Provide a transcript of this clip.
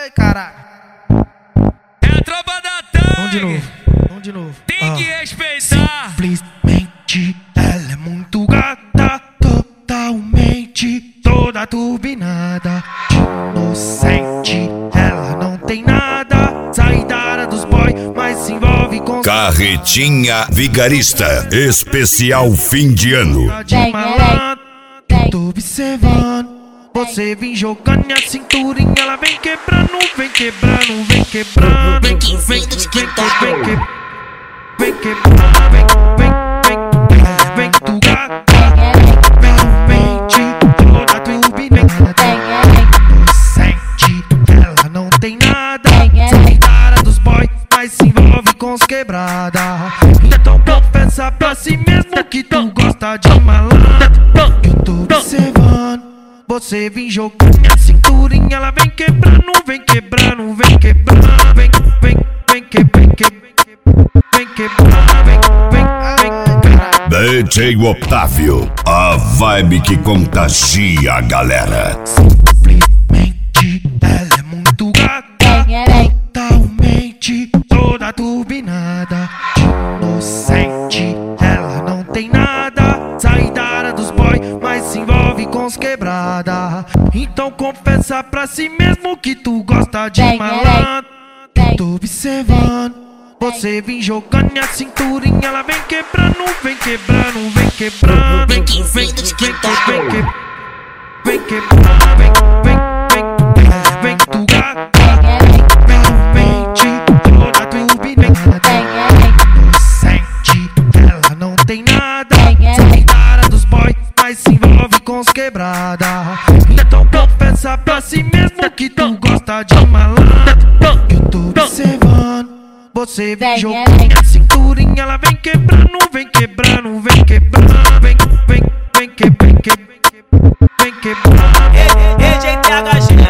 Ai, caralho. É a tropa da Tang. Vamos de novo. Tem que respeitar. Simplesmente ela é muito gata, totalmente toda turbinada. Inocente, ela não tem nada. Sai da área dos boy, mas se envolve com Carretinha Vigarista, especial fim de ano. de malandro. Tô observando. Você vem jogando a cinturinha, ela vem quebrando, vem quebrando, vem quebrando. Vem quebrando, vem tu gata, mente toda turbinada. Inocente, ela não tem nada. Sai da área dos boy, mas se envolve com os quebrada. Então confessa pra si mesmo que tu gosta de malandro. Eu tô observando. Você vem jogando a cinturinha, ela vem quebrando, vem quebrando, vem quebrando, vem quebrando, DJ Otávio, a vibe que contagia a galera. Simplesmente ela é muito gata, totalmente toda turbinada. Inocente, ela não tem nada. Sai da área dos boy, mas se envolve com os quebrada. Então confessa pra si mesmo que tu gosta de malandro. Tô observando. Você vem jogando a cinturinha, ela vem quebrando, vem quebrando, vem quebrando. Vem quebrando, vem tu gata, mente toda turbinada. Inocente, ela não tem nada. Sai da área dos boy, mas se envolve com os quebrada. Então confessa pra si mesmo que tu gosta de malandro. Eu tô observando. Você vem jogando a cinturinha, ela vem quebrando, vem quebrando, vem quebrando, vem quebrando. EGTHG